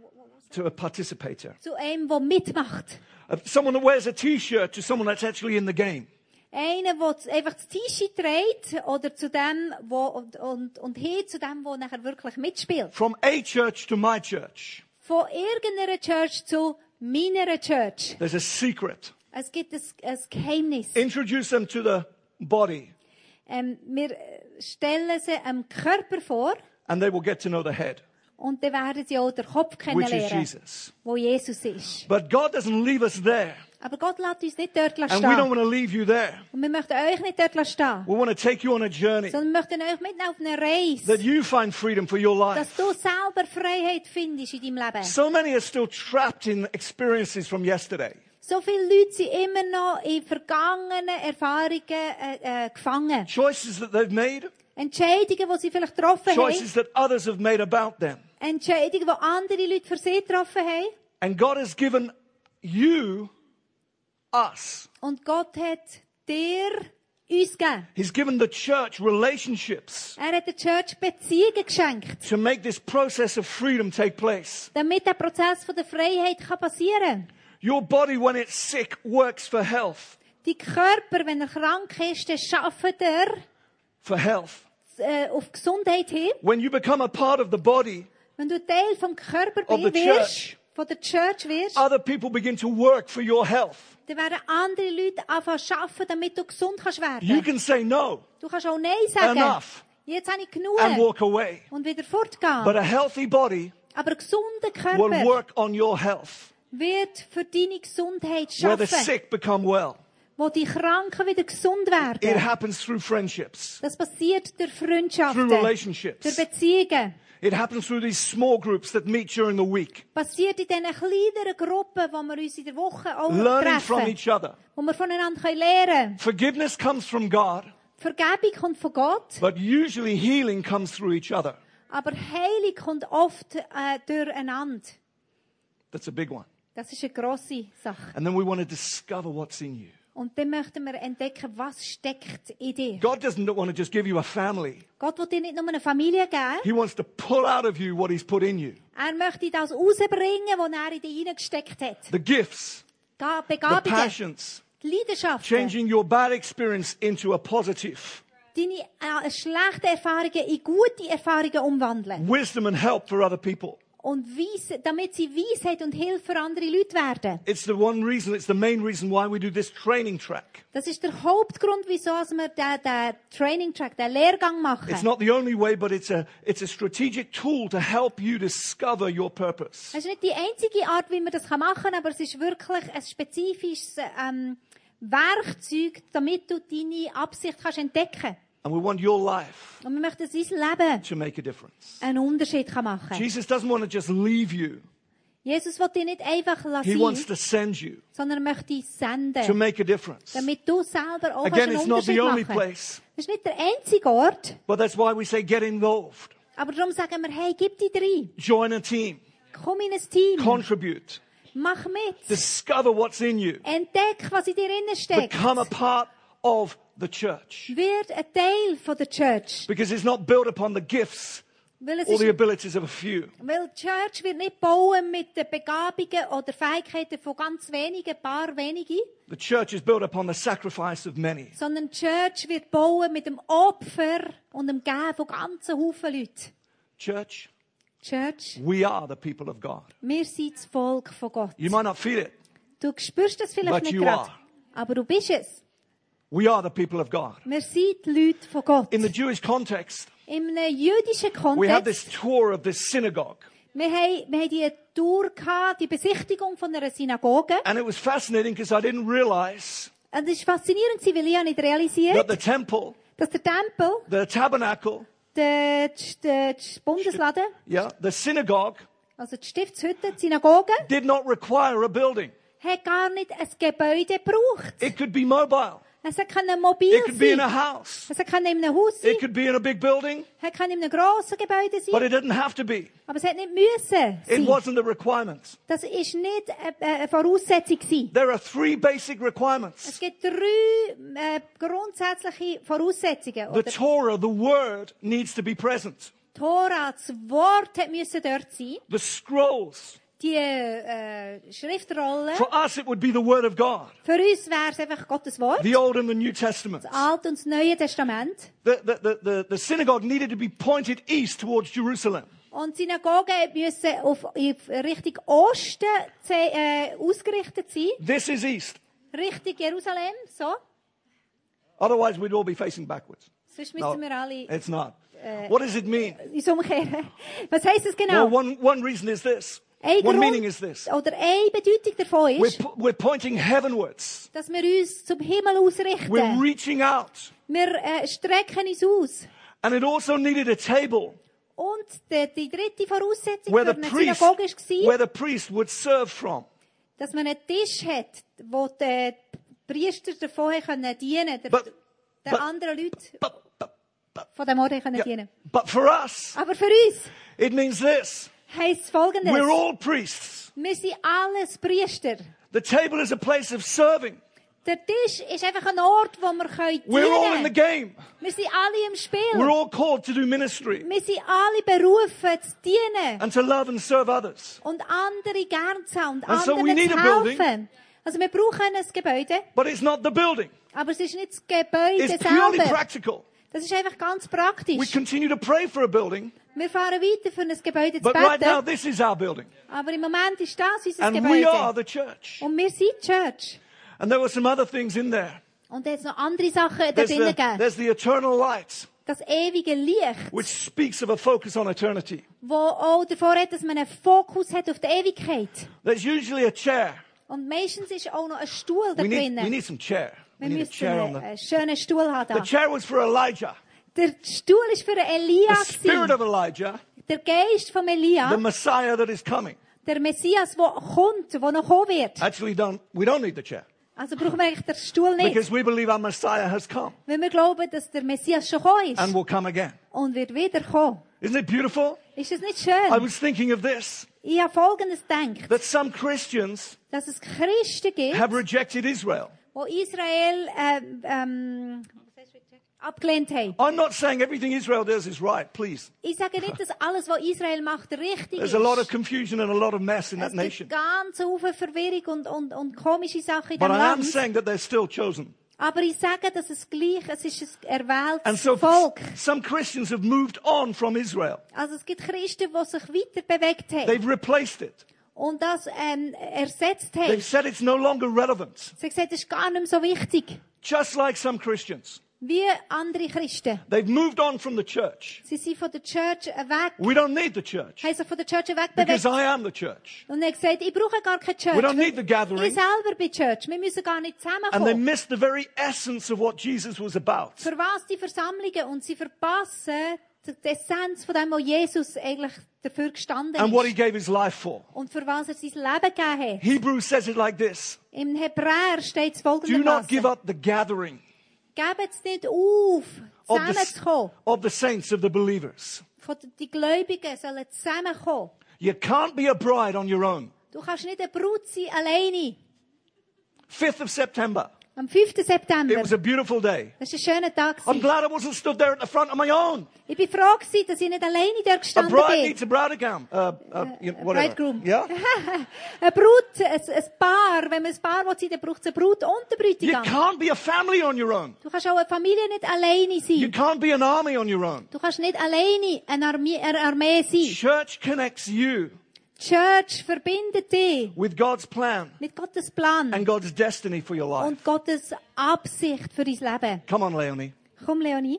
der mitmacht. Someone that wears a t-shirt to someone that's actually in the game. Einer, der einfach das T-Shirt trägt, oder zu dem, und hin zu dem, der nachher wirklich mitspielt. From a church to my church. Von irgendeiner Church zu meiner Church. There's a secret. Es gibt ein Geheimnis. Introduce them to the body Wir stellen sie am Körper vor, and they will get to know the head, und dann werden sie auch den Kopf which is kennenlernen, Jesus. wo Jesus ist. But God doesn't leave us there. Aber Gott lässt uns nicht dort And we don't stehen. want to leave you there. Und wir möchten euch nicht dort stehen. We want to take you on a journey Sondern wir möchten euch mitnehmen auf eine Reise, that you find freedom for your life. dass du selber Freiheit findest in deinem Leben. So many are still trapped in experiences from yesterday. So viele Leute sind immer noch in vergangenen Erfahrungen gefangen. Choices that they've made, Entscheidungen, die sie vielleicht getroffen haben. choices that others have made about them. Entscheidungen, die andere Leute für sie getroffen haben. And God has given you, us. Und Gott hat dir uns gegeben. He's given the church relationships Er hat der Church Beziehungen geschenkt, to make this process of freedom take place. damit der Prozess von der Freiheit passieren kann. Your body, when it's sick, works for health. Dein Körper, wenn er krank ist, dann schafft er For health. auf Gesundheit hin. When you become a part of the body, Wenn du Teil vom Körper Of the wirst, church. von der Church wirst, other people begin to work for your health. dann werden andere Leute anfangen zu arbeiten, damit du gesund kannst werden. You can say no Du kannst auch Nein sagen. Enough. Jetzt habe ich genug. and walk away. Und wieder fortgehen. But a healthy body Aber ein gesunder will Körper work on your health, wird für deine Gesundheit where the schaffen, sick become well. wo die Kranken wieder gesund It werden. happens through friendships, Das passiert durch through Freundschaften, durch relationships. Beziehungen. It happens through these small groups that meet during the week, Passiert in diesen kleineren Gruppen, wo wir uns in der Woche auch learning from treffen, each other. wo wir voneinander lernen können. Forgiveness comes from God, Vergebung kommt von Gott, but usually healing comes through each other. aber Heilung kommt oft durcheinander. That's a big one. Das ist eine grosse Sache. And then we want to discover what's in you. Und dann möchten wir entdecken, was steckt in dir. God doesn't want to just give you a family. Gott will dir nicht nur eine Familie geben, He wants to pull out of you what He's put in you. er möchte das rausbringen, was er in dich hineingesteckt hat. The gifts, the Begabungen, passions, die Leidenschaften, changing your bad experience into a positive. deine schlechten Erfahrungen in gute Erfahrungen umwandeln. Wisdom and help for other people. Und damit sie Weisheit und Hilfe für andere Leute werden. It's the main reason why we do this training track. Das ist der Hauptgrund, wieso wir den Training Track, den Lehrgang machen. It's not the only way, but it's a strategic tool to help you discover your purpose. Es ist nicht die einzige Art, wie man das machen kann, aber es ist wirklich ein spezifisches Werkzeug, damit du deine Absicht kannst entdecken. And we want your life Und wir möchten, dass dein Leben to make a difference. einen Unterschied machen kann. Jesus doesn't want to just leave you. Jesus will dich nicht einfach He wants lassen, to send you sondern er möchte dich to senden, make a difference. damit du selber auch Again, einen it's not Unterschied the only machen. place, Das ist nicht der einzige Ort, but that's why we say get involved. aber darum sagen wir, hey, gib dich rein, Join a team. komm in ein Team, Contribute. mach mit, Discover what's in you. entdeck, was in dir innen steckt, Become a part of the church. wird ein Teil von der Church, Because it's not built upon the gifts weil or the abilities of a few. weil die Church wird nicht bauen mit den Begabungen oder Fähigkeiten von ganz wenigen, ein paar wenige, The church is built upon the sacrifice of many. sondern die Church wird bauen mit dem Opfer und dem Geben von ganzen Haufen Leuten. Church, Church, we are the people of God. wir sind das Volk von Gott. You might not feel it. Du spürst das vielleicht But nicht you gerade, are. aber du bist es. We are the people of God. Wir sind die Leute von Gott. In the Jewish context, In einem jüdischen we had this Kontext, tour of this synagogue. wir haben die Tour gehabt, die Besichtigung von einer Synagoge. And it was fascinating because I didn't realize Und das war faszinierend, weil ich nicht that realisiert, the temple, dass der Tempel, the tabernacle, der Bundesladen, the synagogue also die Stiftshütte, die Synagoge, did not require a building. hat gar nicht ein Gebäude gebraucht. It could be mobile. Es kann mobil It could be in sein. a house. Es kann in einem Haus sein. It could be in a big building, Es kann in einem grossen Gebäude but sein. it didn't have to be. Aber es hat nicht müssen It sein. wasn't a requirement. Das ist nicht eine Voraussetzung gewesen. There are 3 basic Es requirements. gibt 3 grundsätzliche Voraussetzungen. The Oder Torah, the word, needs to be present. Torah, das Wort müssen dort sein. The scrolls. Die Schriftrollen. For us, it would be the word of God. Für uns wäre es einfach Gottes Wort. The Old and the New Testaments. Das Alte und das Neue Testament. The synagogue needed to be pointed east towards Jerusalem. Und die Synagogen müssen auf Richtung Osten ausgerichtet sein. This is east. Richtung Jerusalem, so. Otherwise, we'd all be facing backwards. Sonst No, müssen wir alle it's not. What does it mean? uns umkehren. Was heisst das genau? Well, one reason is this. Ein One Grund, meaning is this. oder eine Bedeutung davon ist, We're pointing heavenwards. dass wir uns zum Himmel ausrichten. We're reaching out. Wir strecken uns aus. And it also needed a table Und die dritte Voraussetzung where für the eine priest, Synagoge where war, the priest would serve from. dass man einen Tisch hat, wo die Priester davon können dienen, But- der anderen Leute. But von dem Ort Yeah. dienen. But for us, Aber für uns it means this. heisst Folgendes. We're all priests. Wir sind alles Priester. The table is a place of serving. Der Tisch ist einfach ein Ort, wo wir We're all in the dienen können. game. Wir sind alle im We're Spiel. all called to do ministry Wir sind alle berufen zu dienen and to love and serve others. und andere gern zu haben und And so we anderen need zu a building. helfen. Also wir brauchen ein Gebäude, But it's not the building. aber es ist nicht das Gebäude It's purely selber. practical. Das ist einfach ganz We praktisch. continue to pray for a building, Wir fahren weiter für ein Gebäude zu but right now beten, this is our building. aber im Moment ist das unser And we are Gebäude. the church. Und wir sind die Church. And there were some other things in there. Und jetzt noch andere Sachen da There's drinnen the, gegeben. there's the eternal light, Das ewige Licht, which speaks of a focus on eternity. wo auch davor hat, dass man einen Fokus hat auf die Ewigkeit. There's usually a chair. Und meistens ist auch noch ein Stuhl da We drinnen. need some chair. We Wir need a müssen chair on einen schönen Stuhl haben the... da. The chair was for Elijah. Der Stuhl ist für Elia The spirit gewesen. of Elijah, Der Geist von the Elia, Messiah that is coming. der Messias, der kommt, der noch kommen wird. Actually, we don't need the chair Also brauchen wir eigentlich den Stuhl nicht. because we believe our Messiah has come Weil wir glauben, dass der Messias schon gekommen and ist. will come again. Und wird wieder kommen. Isn't it beautiful? Ist das nicht I schön? was thinking of this, Ich habe Folgendes gedacht. that some Christians Dass es Christen gibt, have rejected Israel. die Israel abgelehnt haben. I'm not saying everything Israel does is right, please. Ich sage nicht, dass alles, was Israel macht, richtig There's ist. a lot of confusion and a lot of mess in that Es gibt nation. ganz viele Verwirrung und komische Sachen in But dem I am Land. saying that they're still chosen. Aber ich sage, dass es gleich, es ist ein And erwähltes so Volk. some Christians have moved on from Israel. Also es gibt Christen, die sich weiter bewegt haben They've replaced it. und das ersetzt haben. They've said it's no longer relevant. Sie haben gesagt, das ist gar nicht mehr so wichtig. Just like some Christians. Wie andere Christen. They've moved on from the church. Sie sind von der Church weg, We don't need the church haben sich von der Church because wegbewegt. I am the church. Und er hat gesagt, ich brauche gar keine Church. We don't need the Ich gathering. selber bin Church. Wir müssen gar nicht And they zusammenkommen. missed the very essence of what Jesus was about. Für was die Versammlungen? Und sie verpassen die Essenz von dem, was Jesus eigentlich dafür gestanden And what he ist. gave his life for. Und für was er sein Leben gegeben hat. Hebrews says it like this. Im Hebräer steht es Do not give folgendermaßen. up the gathering Gebt es nicht auf, of zusammenzukommen. of the saints, of the believers. Die Gläubigen sollen zusammenkommen. You can't be a bride on your own. Du kannst nicht eine Brut sein, alleine. 5th of September. Am 5. It September. was a beautiful day. Das war ein schöner Tag. I'm glad I wasn't stood there at the front on my own. Ich bin froh gewesen, dass ich nicht alleine dort A gestanden bride bin. needs a bridegroom. Whatever. Bridegroom. Yeah? Eine Brut, ein Paar, wenn man ein Paar will sein, dann braucht es eine Brut und einen You Bräutigam. can't be a family on your own. Du kannst auch eine Familie nicht alleine You sein. can't be an army on your own. Du kannst nicht alleine eine Armee sein. Church connects you Church verbindet dich with God's plan mit Gottes Plan and God's destiny for your life. und Gottes Absicht für dein Leben. Come on, Leonie. Komm, Leonie.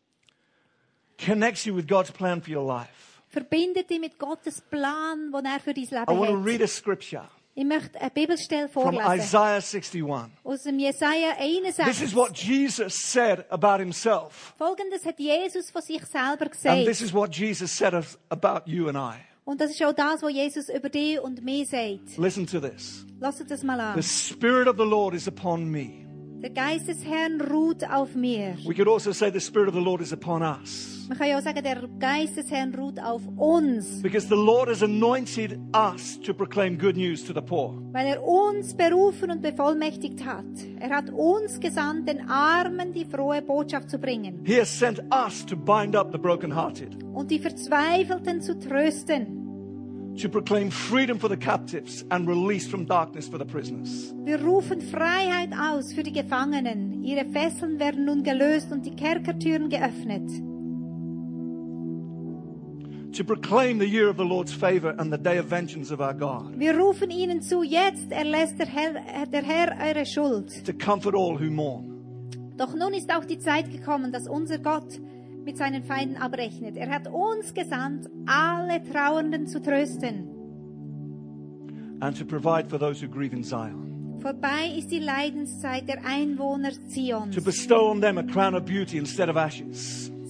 Connects you with God's plan for your life. Verbindet dich mit Gottes Plan, den er für dein I want to Leben read hat. a scripture Ich möchte eine Bibelstelle from vorlesen. Isaiah 61. Aus dem Jesaja This 61. is what Jesus said about himself. Folgendes hat Jesus von sich selber And this gesagt. is what Jesus said about you and I. Und das ist auch das, was Jesus über dich und mich sagt. Listen to this. Lasst das mal The an. Spirit of the Lord is upon me. Der Geist des Herrn ruht auf mir. We could also say the Spirit of the Lord is upon us. Man kann ja auch sagen, der Geist des Herrn ruht auf uns. Because the Lord has anointed us to proclaim good news to the poor. Weil er uns berufen und bevollmächtigt hat. Er hat uns gesandt, den Armen die frohe Botschaft zu bringen He has sent us to bind up the brokenhearted, und die Verzweifelten zu trösten. to proclaim freedom for the captives and release from darkness for the prisoners. Wir rufen Freiheit aus für die Gefangenen. Ihre Fesseln werden nun gelöst und die Kerkertüren geöffnet. To proclaim the year of the Lord's favor and the day of vengeance of our God. Wir rufen ihnen zu, jetzt erlässt der Herr eure Schuld. To comfort all who mourn. Doch nun ist auch die Zeit gekommen, dass unser Gott mit seinen Feinden abrechnet. Er hat uns gesandt, alle Trauernden zu trösten. And to provide for those who grieve in Zion. Vorbei ist die Leidenszeit der Einwohner Zions. To bestow on them a crown of beauty instead of ashes.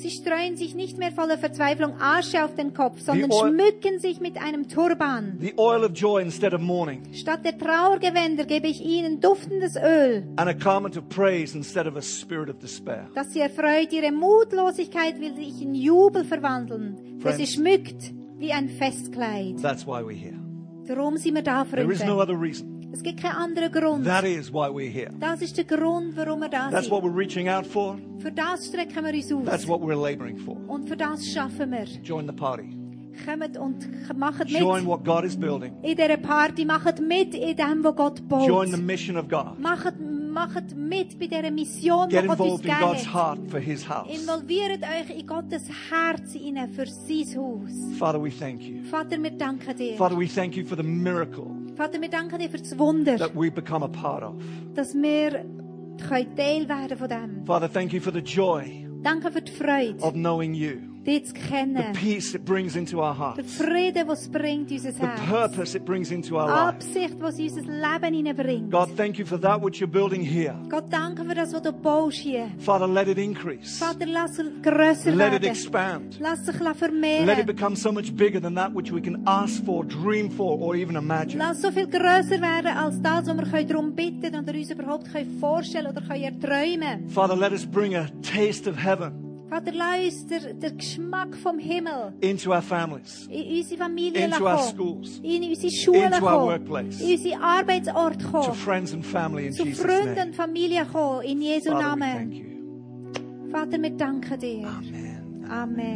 Sie streuen sich nicht mehr voller Verzweiflung Asche auf den Kopf, sondern oil- schmücken sich mit einem Turban. The oil of joy instead of mourning. Statt der Trauergewänder gebe ich ihnen duftendes Öl, And a garment of praise instead of a spirit of despair. das sie erfreut. Ihre Mutlosigkeit will ich in Jubel verwandeln, der sie Friends. schmückt wie ein Festkleid. That's why we're here. Darum sind wir da, There is no Freunde. other reason. Es gibt keinen anderen Grund. That is why we're here. Das ist der Grund, warum wir da That's what sind. we're reaching out for. Für das strecken wir uns That's aus. what we're laboring for. Und für das schaffen wir. Join the party. Kommt und macht Join mit what God is building. in dieser Party. Macht mit in dem, was Gott baut. Join the mission of God. Macht mit bei dieser Mission, die Get Gott uns involved in gegeben God's hat. heart for His house. Involviert euch in Gottes Herz hinein für sein Haus. Father, we thank you. Vater, wir danken dir. Father, we thank you for the miracle Vater, wir danken dir für das Wunder, that we become a part of. dass wir Teil werden von dem. Father, thank you for the joy Danke für die Freude, of knowing you, dich zu the kennen. peace it brings into our Der hearts, Frieden, was es bringt in unser the Herz. purpose it brings into our Die life. Absicht, was in unser Leben hineinbringt. God, thank you for that which you're building here. Gott, danke für das, was du baust hier. Father, let it increase. Vater, lass es grösser Let it werden. expand. Lass sich Let it vermehren. become so much bigger than that which we can ask for, dream for, or even imagine. Lass so viel grösser werden als das, was wir darum bitten oder uns überhaupt vorstellen oder erträumen. Father, let us bring a taste of heaven Vater, lass uns den Geschmack vom Himmel into our families, in unsere Familien into our kommen, schools, in unsere Schulen into our kommen, workplace, in unsere Arbeitsorte to kommen, friends and family in zu Jesus' Freunden name. und Familie kommen, in Jesu Father, we Namen. thank you. Vater, wir danken dir. Amen.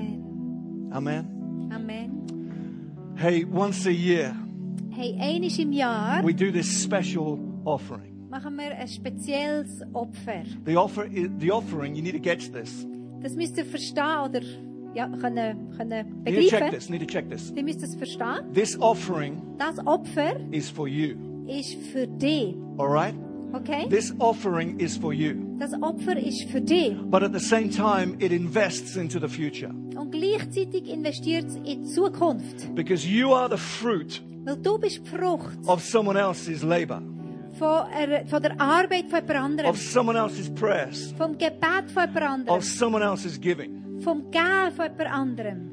Amen. Amen. Amen. Hey, once a year, Hey, einmal im Jahr we do this special offering. machen wir ein spezielles Opfer. The offering, you need to get this. Das müsst ihr verstehen oder ja, können You need to check begreifen. this. Need to check this. Ihr müsst es verstehen. This offering Das Opfer is for you. ist für dich. All right? Okay? This offering is for you. Das Opfer ist für dich. But at the same time, it invests into the future. Und gleichzeitig investiert es in die Zukunft. Because you are the fruit Weil du bist die Frucht of someone else's labor, von der Arbeit von jemand anderem. of someone else's prayers, Vom Gebet von jemand anderem. of someone else's giving. Vom Geben von jemand anderem.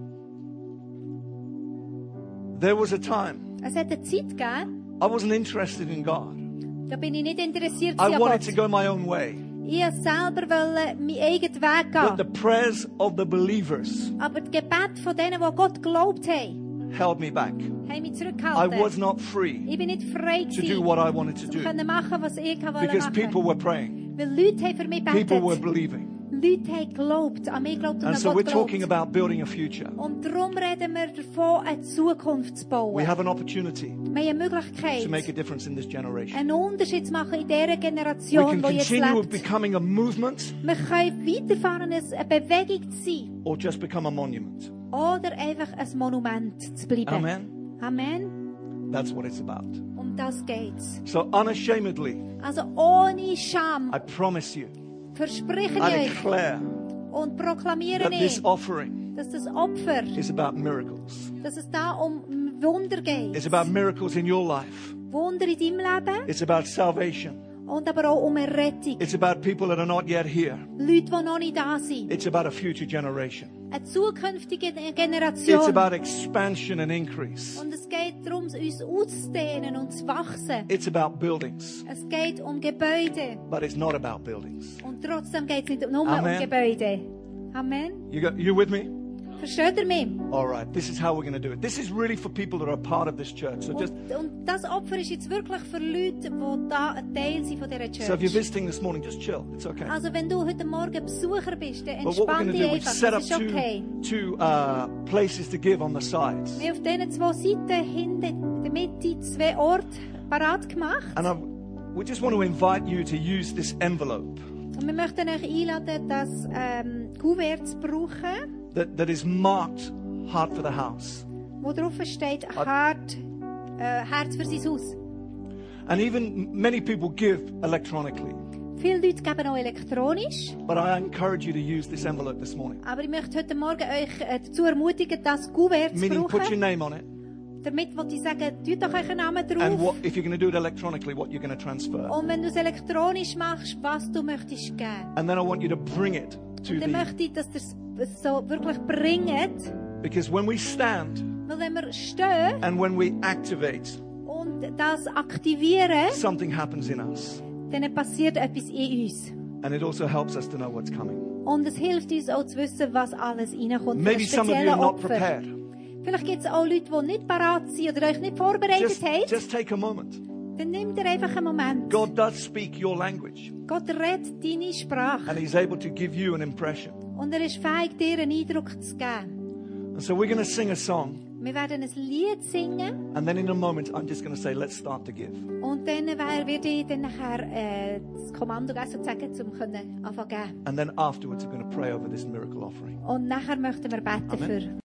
There was a time Es hat eine Zeit gegeben, I wasn't interested in God. da bin ich nicht interessiert I an wanted to Gott. go my own way. Ich wollte selber meinen eigenen Weg But the gehen. prayers of the believers Aber das Gebet von denen, die Gott geglaubt haben, held me back. haben mich I zurückgehalten. was not free Ich bin nicht frei to do gewesen, what I wanted to um do. können machen, was ich wollte Because people machen. were praying. Weil Leute haben für mich People were gebetet. believing. Leute haben geglaubt, an mich geglaubt und And an so we're Gott talking geglaubt. about building a future. Und darum reden wir davon, eine Zukunft zu bauen. We have an opportunity Wir haben eine Möglichkeit, to make a difference in this generation. einen Unterschied zu machen in dieser We Generation, can die jetzt continue lebt. becoming a movement Wir können weiterfahren, eine Bewegung zu sein. or just become a monument. Oder einfach ein Monument zu bleiben. Amen. Amen. That's what it's about. Um das geht's. So unashamedly, Also ohne Scham I promise you, verspreche I ich euch declare und proklamiere that this ich, offering dass das Opfer, is about miracles. dass es da um Wunder geht. It's about miracles in your life. Wunder in deinem Leben It's about salvation. und aber auch um eine Rettung. It's about people that are not yet here. Leute, die noch nicht da sind. It's about a future generation. Eine zukünftige It's Generation. about expansion and increase. Und es geht darum, uns auszudehnen und zu wachsen. It's about buildings, Es geht um Gebäude. but it's not about buildings. Und trotzdem geht es nicht nur Amen. um Gebäude. Amen. You with me? Versteht ihr mich? All right. This is how we're going to do it. This is really for people that are a part of this church. So just Und das Opfer ist jetzt wirklich für Leute, die da ein Teil sind von dieser so if you're Church. visiting this morning, just chill. It's okay. Also wenn du heute Morgen Besucher bist, dann But what we're entspann going to dich do, we've einfach. set up Das ist okay. two places to give on the sides, Wir haben auf diesen zwei Seiten hinten in der Mitte 2 Orte parat gemacht. and we just want to invite you to use this envelope Und wir möchten euch einladen, das Kuvert zu brauchen, that is marked Heart for the House. wo drauf steht Herz für sein Haus. And even many people give electronically. Viele Leute geben auch elektronisch, But I encourage you to use this envelope this morning. aber ich möchte heute Morgen euch dazu ermutigen, das Kuvert zu Meaning, put your brauchen. name on it. Damit wollte ich sagen, tut doch euren Namen And drauf. if you're going to do it electronically, what you're going to transfer. Und wenn du es elektronisch machst, was du möchtest geben. And then I want you to bring it to Dann möchte ich, dass ihr es so wirklich bringt. because when we stand Weil wenn wir stehen and when we activate, und das aktivieren, something happens in us. dann passiert etwas in uns. And it also helps us to know what's coming. Und es hilft uns auch zu wissen, was alles reinkommt. Für Maybe ein some of you spezielles are not Opfer. prepared. Vielleicht gibt es auch Leute, die nicht parat sind oder euch nicht vorbereitet haben. Just take a moment. Dann nehmt ihr einfach einen Moment. God does speak your language, Gott redet deine Sprache. and He's able to give you an impression. Und er ist fähig, dir einen Eindruck zu geben. And so we're going to sing a song, Wir werden ein Lied singen. and then in a moment, I'm just going to say, let's start to give. Und dann werde ich dann nachher das Kommando geben, sozusagen, um anfangen zu geben. And then afterwards, we're going to pray over this miracle offering. Und nachher möchten wir beten Amen. für